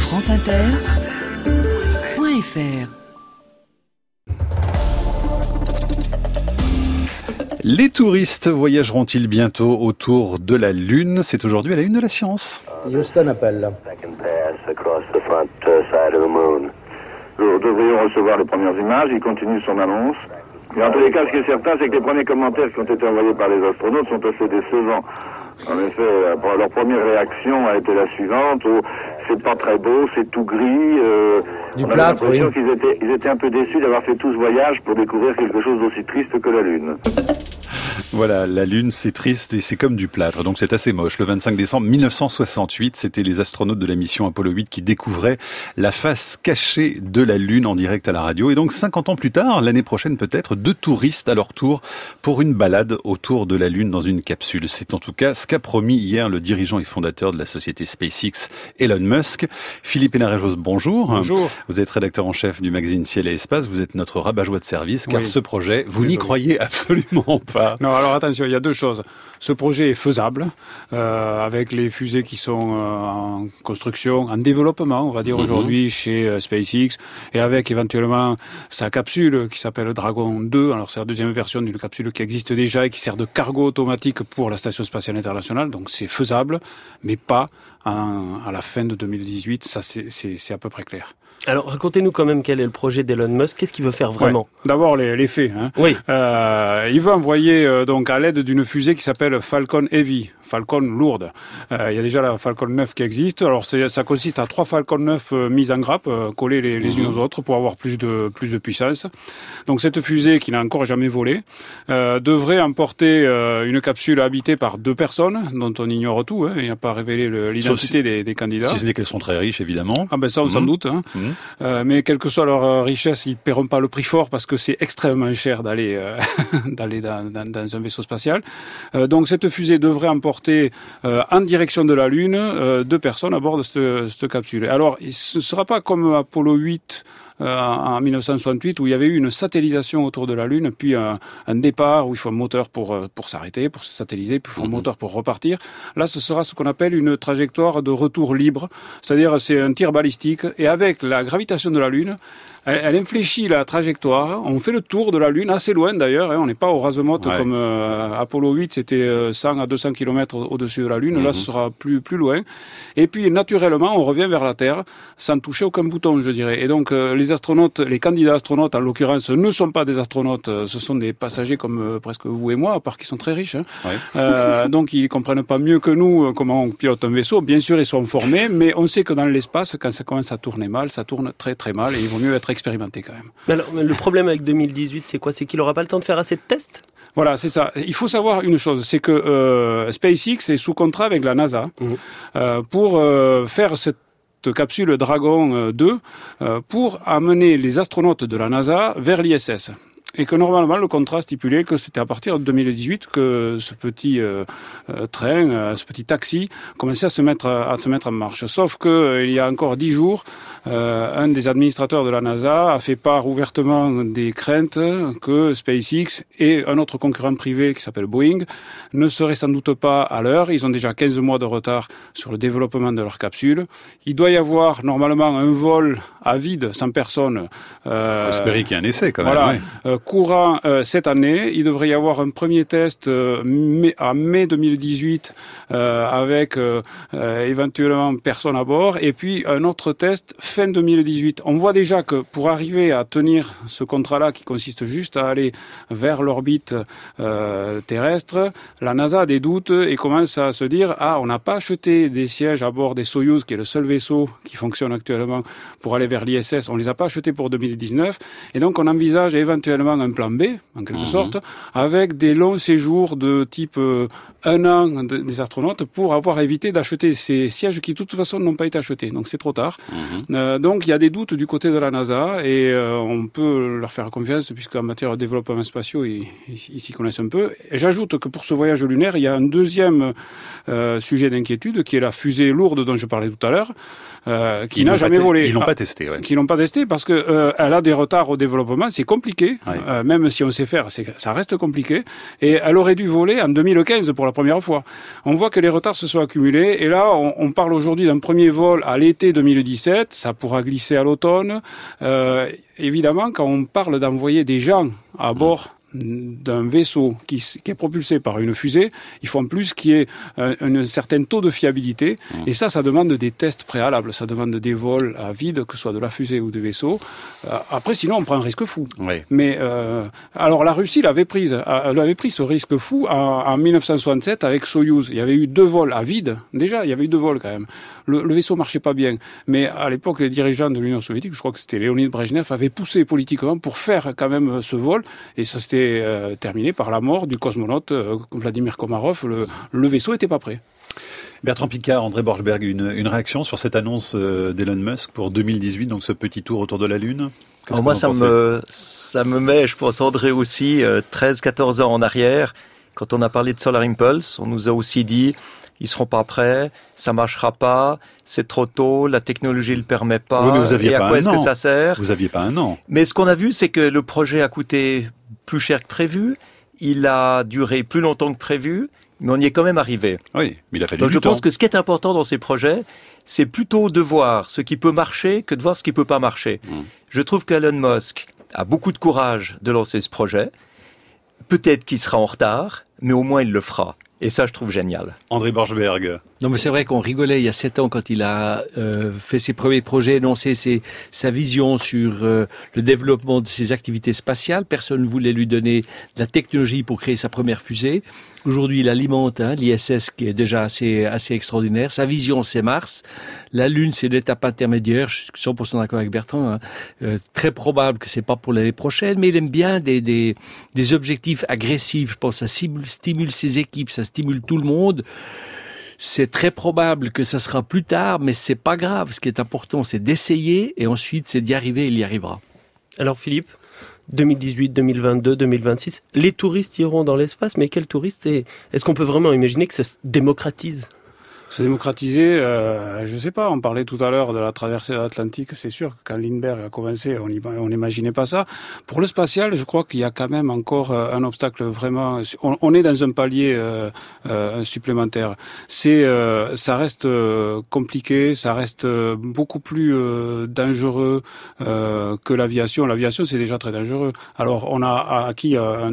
franceinter.fr. Les touristes voyageront-ils bientôt autour de la Lune? C'est aujourd'hui à la une de la science. Houston appelle. Nous devrions recevoir les premières images, il continue son annonce. Mais en tous les cas, ce qui est certain, c'est que les premiers commentaires qui ont été envoyés par les astronautes sont assez décevants. En effet, leur première réaction a été la suivante: c'est pas très beau, c'est tout gris. Du plâtre, oui. On a l'impression qu'ils étaient un peu déçus d'avoir fait tout ce voyage pour découvrir quelque chose d'aussi triste que la Lune. Voilà, la Lune, c'est triste et c'est comme du plâtre, donc c'est assez moche. Le 25 décembre 1968, c'était les astronautes de la mission Apollo 8 qui découvraient la face cachée de la Lune en direct à la radio. Et donc 50 ans plus tard, l'année prochaine peut-être, 2 touristes à leur tour pour une balade autour de la Lune dans une capsule. C'est en tout cas ce qu'a promis hier le dirigeant et fondateur de la société SpaceX, Elon Musk. Philippe Hénarejos, bonjour. Bonjour. Vous êtes rédacteur en chef du magazine Ciel et Espace, vous êtes notre rabat-joie de service, car Oui. ce projet, vous n'y croyez absolument pas. Non, alors attention, il y a 2 choses. Ce projet est faisable, avec les fusées qui sont en construction, en développement, on va dire aujourd'hui chez SpaceX, et avec éventuellement sa capsule qui s'appelle Dragon 2. Alors c'est la deuxième version d'une capsule qui existe déjà et qui sert de cargo automatique pour la Station Spatiale Internationale. Donc c'est faisable, mais pas à la fin de 2018. Ça, c'est à peu près clair. Alors, racontez-nous quand même quel est le projet d'Elon Musk. Qu'est-ce qu'il veut faire vraiment ? Ouais. D'abord, les faits. Oui. Il veut envoyer donc à l'aide d'une fusée qui s'appelle Falcon Heavy, Falcon lourde. Il y a déjà la Falcon 9 qui existe. Alors, ça consiste à 3 Falcon 9 mises en grappe, collées les unes aux autres pour avoir plus de puissance. Donc, cette fusée qui n'a encore jamais volé devrait emporter une capsule habitée par 2 personnes, dont on ignore tout. Il n'a pas révélé l'identité des candidats. Si ce n'est qu'elles sont très riches, évidemment. Ah ben ça, on s'en doute. Mais quelle que soit leur richesse, ils paieront pas le prix fort parce que c'est extrêmement cher d'aller dans un vaisseau spatial. Donc cette fusée devrait emporter en direction de la Lune 2 personnes à bord de cette capsule. Alors, ce ne sera pas comme Apollo 8 en 1968 où il y avait eu une satellisation autour de la Lune, puis un départ où il faut un moteur pour s'arrêter, pour se satelliser, puis il faut un moteur pour repartir. Là, ce sera ce qu'on appelle une trajectoire de retour libre, c'est-à-dire c'est un tir balistique, et avec la gravitation de la Lune, elle infléchit la trajectoire. On fait le tour de la Lune, assez loin d'ailleurs. On n'est pas au ras-de-motte comme Apollo 8, c'était 100 à 200 km au-dessus de la Lune. Là, ce sera plus loin. Et puis, naturellement, on revient vers la Terre sans toucher aucun bouton, je dirais. Et donc, les astronautes, les candidats astronautes, en l'occurrence, ne sont pas des astronautes. Ce sont des passagers comme presque vous et moi, à part qu'ils sont très riches. Donc, ils comprennent pas mieux que nous comment on pilote un vaisseau. Bien sûr, ils sont formés, mais on sait que dans l'espace, quand ça commence à tourner mal, ça tourne très très mal, et il vaut mieux être expérimenté quand même. Mais alors, le problème avec 2018, c'est quoi ? C'est qu'il n'aura pas le temps de faire assez de tests ? Voilà, c'est ça. Il faut savoir une chose, c'est que SpaceX est sous contrat avec la NASA pour faire cette capsule Dragon 2 pour amener les astronautes de la NASA vers l'ISS. Et que normalement, le contrat stipulait que c'était à partir de 2018 que ce petit train, ce petit taxi commençait à se mettre en marche. Sauf que il y a encore 10 jours, un des administrateurs de la NASA a fait part ouvertement des craintes que SpaceX et un autre concurrent privé qui s'appelle Boeing ne seraient sans doute pas à l'heure. Ils ont déjà 15 mois de retard sur le développement de leur capsule. Il doit y avoir normalement un vol à vide, sans personne. Faut espérer qu'il y ait un essai quand même. Voilà. Courant cette année, il devrait y avoir un premier test en mai 2018 avec éventuellement personne à bord, et puis un autre test fin 2018. On voit déjà que pour arriver à tenir ce contrat-là, qui consiste juste à aller vers l'orbite terrestre, la NASA a des doutes et commence à se dire on n'a pas acheté des sièges à bord des Soyouz, qui est le seul vaisseau qui fonctionne actuellement pour aller vers l'ISS. On les a pas achetés pour 2019, et donc on envisage éventuellement un plan B, en quelque sorte, avec des longs séjours de type 1 an des astronautes pour avoir évité d'acheter ces sièges qui, de toute façon, n'ont pas été achetés. Donc, c'est trop tard. Donc, il y a des doutes du côté de la NASA et on peut leur faire confiance puisqu'en matière de développement spatiaux, ils s'y connaissent un peu. Et j'ajoute que pour ce voyage lunaire, il y a un deuxième sujet d'inquiétude qui est la fusée lourde dont je parlais tout à l'heure, qui n'a jamais volé. Ils l'ont pas testé, Qui l'ont pas testé parce que elle a des retards au développement. C'est compliqué Ouais. Même si on sait faire, ça reste compliqué. Et elle aurait dû voler en 2015 pour la première fois. On voit que les retards se sont accumulés. Et là, on parle aujourd'hui d'un premier vol à l'été 2017. Ça pourra glisser à l'automne. Évidemment, quand on parle d'envoyer des gens à bord d'un vaisseau qui est propulsé par une fusée, il faut en plus qu'il y ait un certain taux de fiabilité. Et ça demande des tests préalables. Ça demande des vols à vide, que ce soit de la fusée ou du vaisseau. Après, sinon, on prend un risque fou. Ouais. Mais alors, la Russie l'avait pris ce risque fou en 1967 avec Soyouz. Il y avait eu 2 vols à vide. Déjà, il y avait eu 2 vols quand même. Le vaisseau marchait pas bien. Mais à l'époque, les dirigeants de l'Union soviétique, je crois que c'était Léonid Brejnev, avaient poussé politiquement pour faire quand même ce vol. Et ça s'était terminé par la mort du cosmonaute Vladimir Komarov. Le vaisseau était pas prêt. Bertrand Piccard, André Borschberg, une réaction sur cette annonce d'Elon Musk pour 2018, donc ce petit tour autour de la Lune? Alors moi, ça me met, je pense, André aussi, 13-14 ans en arrière. Quand on a parlé de Solar Impulse, on nous a aussi dit ils seront pas prêts, ça marchera pas, c'est trop tôt, la technologie le permet pas. Oui, mais vous aviez et à pas quoi un est-ce an. que ça sert? Vous aviez pas un an. Mais ce qu'on a vu, c'est que le projet a coûté plus cher que prévu, il a duré plus longtemps que prévu, mais on y est quand même arrivé. Oui, mais il a fallu Donc du je temps. pense que ce qui est important dans ces projets, c'est plutôt de voir ce qui peut marcher que de voir ce qui peut pas marcher. Je trouve qu'Elon Musk a beaucoup de courage de lancer ce projet. Peut-être qu'il sera en retard, mais au moins il le fera. Et ça, je trouve génial. André Borschberg. Non, mais c'est vrai qu'on rigolait il y a 7 ans quand il a fait ses premiers projets, énoncé sa vision sur le développement de ses activités spatiales. Personne ne voulait lui donner de la technologie pour créer sa première fusée. Aujourd'hui, il alimente l'ISS qui est déjà assez extraordinaire. Sa vision, c'est Mars. La Lune, c'est l'étape intermédiaire. Je suis 100% d'accord avec Bertrand. Très probable que c'est pas pour l'année prochaine, mais il aime bien des objectifs agressifs. Je pense que ça stimule ses équipes, ça stimule tout le monde. C'est très probable que ça sera plus tard, mais c'est pas grave. Ce qui est important, c'est d'essayer et ensuite, c'est d'y arriver, il y arrivera. Alors Philippe, 2018, 2022, 2026, les touristes iront dans l'espace, mais quels touristes? Est-ce qu'on peut vraiment imaginer que ça se démocratise? Se démocratiser, je sais pas, on parlait tout à l'heure de la traversée de l'Atlantique, c'est sûr que quand Lindbergh a commencé, on n'imaginait pas ça. Pour le spatial, je crois qu'il y a quand même encore un obstacle vraiment, on est dans un palier supplémentaire. Ça reste compliqué, ça reste beaucoup plus dangereux que l'aviation. L'aviation, c'est déjà très dangereux. Alors, on a acquis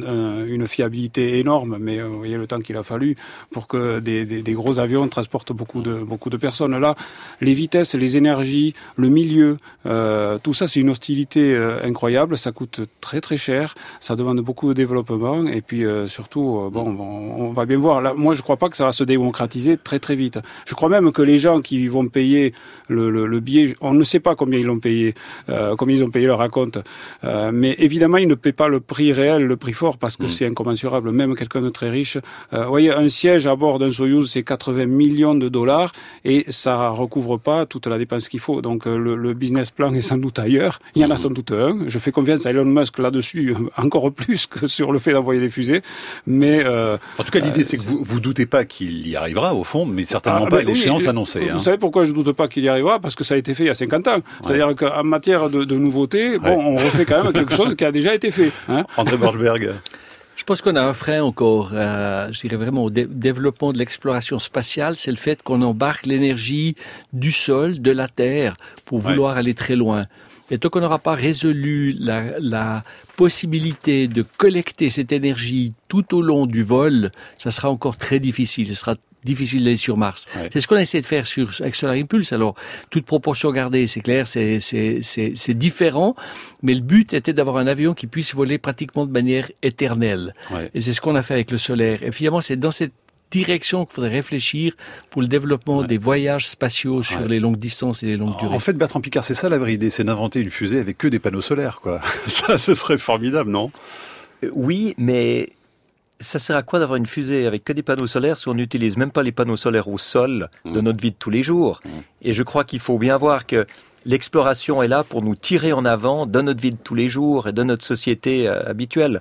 une fiabilité énorme, mais vous voyez le temps qu'il a fallu pour que des gros avions transportent beaucoup de personnes. Là, les vitesses, les énergies, le milieu, tout ça, c'est une hostilité incroyable. Ça coûte très très cher. Ça demande beaucoup de développement. Et puis surtout, on va bien voir. Là, moi, je crois pas que ça va se démocratiser très très vite. Je crois même que les gens qui vont payer le billet, on ne sait pas combien ils l'ont payé, combien ils ont payé leur acompte. Mais évidemment, ils ne paient pas le prix réel, le prix fort, parce que c'est incommensurable. Même quelqu'un de très riche, vous voyez, un siège à bord d'un Soyouz, c'est 80 millions de dollars et ça recouvre pas toute la dépense qu'il faut. Donc le business plan est sans doute ailleurs. Il y en a sans doute un. Je fais confiance à Elon Musk là-dessus, encore plus que sur le fait d'envoyer des fusées. Mais en tout cas, l'idée c'est que vous doutez pas qu'il y arrivera au fond, mais certainement pas à l'échéance annoncée. Vous savez pourquoi je doute pas qu'il y arrivera? Parce que ça a été fait il y a 50 ans. C'est-à-dire qu'en matière de nouveautés, on refait quand même quelque chose qui a déjà été fait. André Borschberg. Je pense qu'on a un frein encore, je dirais vraiment au développement de l'exploration spatiale, c'est le fait qu'on embarque l'énergie du sol, de la Terre, pour vouloir aller très loin. Et tant qu'on n'aura pas résolu la possibilité de collecter cette énergie tout au long du vol, ça sera encore très difficile. Ce sera difficile d'aller sur Mars. Ouais. C'est ce qu'on a essayé de faire avec Solar Impulse. Alors, toute proportion gardée, c'est clair, c'est différent, mais le but était d'avoir un avion qui puisse voler pratiquement de manière éternelle. Ouais. Et c'est ce qu'on a fait avec le solaire. Et finalement, c'est dans cette direction qu'il faudrait réfléchir pour le développement des voyages spatiaux sur les longues distances et les longues durées. En fait, Bertrand Piccard, c'est ça la vraie idée, c'est d'inventer une fusée avec que des panneaux solaires, quoi. Ça, ce serait formidable, non? Oui, mais ça sert à quoi d'avoir une fusée avec que des panneaux solaires si on n'utilise même pas les panneaux solaires au sol de notre vie de tous les jours? Et je crois qu'il faut bien voir que l'exploration est là pour nous tirer en avant dans notre vie de tous les jours et dans notre société habituelle.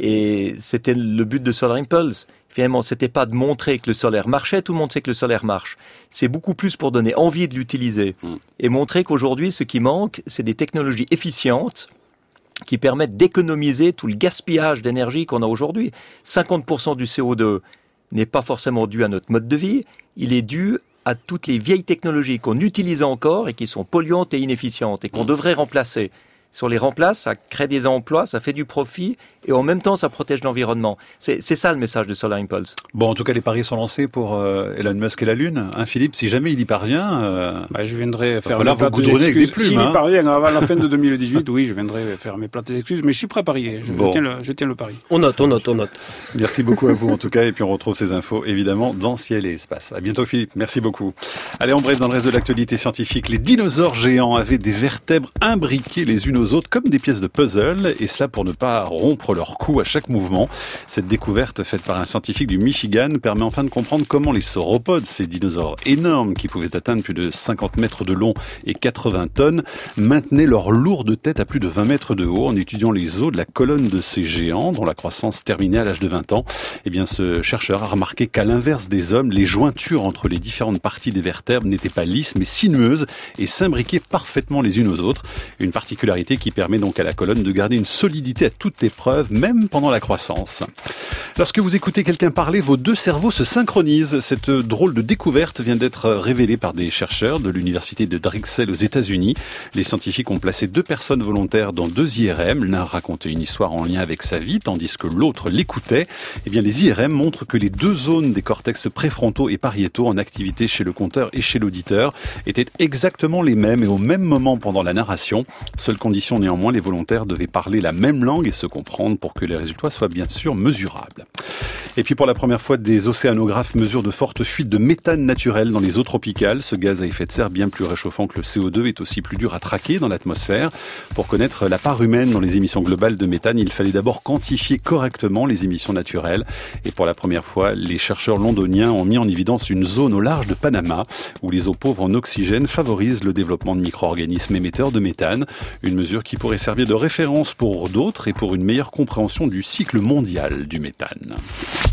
Et c'était le but de Solar Impulse. Finalement, c'était pas de montrer que le solaire marchait, tout le monde sait que le solaire marche. C'est beaucoup plus pour donner envie de l'utiliser et montrer qu'aujourd'hui, ce qui manque, c'est des technologies efficientes qui permettent d'économiser tout le gaspillage d'énergie qu'on a aujourd'hui. 50% du CO2 n'est pas forcément dû à notre mode de vie, il est dû à toutes les vieilles technologies qu'on utilise encore et qui sont polluantes et inefficientes et qu'on devrait remplacer. Si on les remplace, ça crée des emplois, ça fait du profit et en même temps, ça protège l'environnement. C'est ça le message de Solar Impulse. Bon, en tout cas, les paris sont lancés pour Elon Musk et la Lune. Hein, Philippe, si jamais il y parvient... je viendrai faire mes plates d'excuses. Avec des plumes, S'il y parvient avant la fin de 2018, oui, je viendrai faire mes plates d'excuses, mais je suis prêt à parier. Je tiens le pari. On note. Merci beaucoup à vous, en tout cas, et puis on retrouve ces infos, évidemment, dans Ciel et Espace. À bientôt, Philippe. Merci beaucoup. Allez, en bref, dans le reste de l'actualité scientifique, les dinosaures géants avaient des vertèbres imbriquées les unes aux autres comme des pièces de puzzle, et cela pour ne pas rompre leur cou à chaque mouvement. Cette découverte faite par un scientifique du Michigan permet enfin de comprendre comment les sauropodes, ces dinosaures énormes qui pouvaient atteindre plus de 50 mètres de long et 80 tonnes, maintenaient leur lourde tête à plus de 20 mètres de haut en étudiant les os de la colonne de ces géants dont la croissance terminait à l'âge de 20 ans. Eh bien, ce chercheur a remarqué qu'à l'inverse des hommes, les jointures entre les différentes parties des vertèbres n'étaient pas lisses mais sinueuses et s'imbriquaient parfaitement les unes aux autres. Une particularité qui permet donc à la colonne de garder une solidité à toute épreuve, même pendant la croissance. Lorsque vous écoutez quelqu'un parler, vos deux cerveaux se synchronisent. Cette drôle de découverte vient d'être révélée par des chercheurs de l'université de Drexel aux États-Unis. Les scientifiques ont placé 2 personnes volontaires dans 2 IRM. L'un racontait une histoire en lien avec sa vie, tandis que l'autre l'écoutait. Eh bien, les IRM montrent que les 2 zones des cortex préfrontaux et pariétaux en activité chez le conteur et chez l'auditeur étaient exactement les mêmes et au même moment pendant la narration. Seule condition néanmoins, les volontaires devaient parler la même langue et se comprendre pour que les résultats soient bien sûr mesurables. Et puis pour la première fois, des océanographes mesurent de fortes fuites de méthane naturel dans les eaux tropicales. Ce gaz à effet de serre bien plus réchauffant que le CO2 est aussi plus dur à traquer dans l'atmosphère. Pour connaître la part humaine dans les émissions globales de méthane, il fallait d'abord quantifier correctement les émissions naturelles. Et pour la première fois, les chercheurs londoniens ont mis en évidence une zone au large de Panama où les eaux pauvres en oxygène favorisent le développement de micro-organismes émetteurs de méthane. Une mesure qui pourrait servir de référence pour d'autres et pour une meilleure compréhension du cycle mondial du méthane.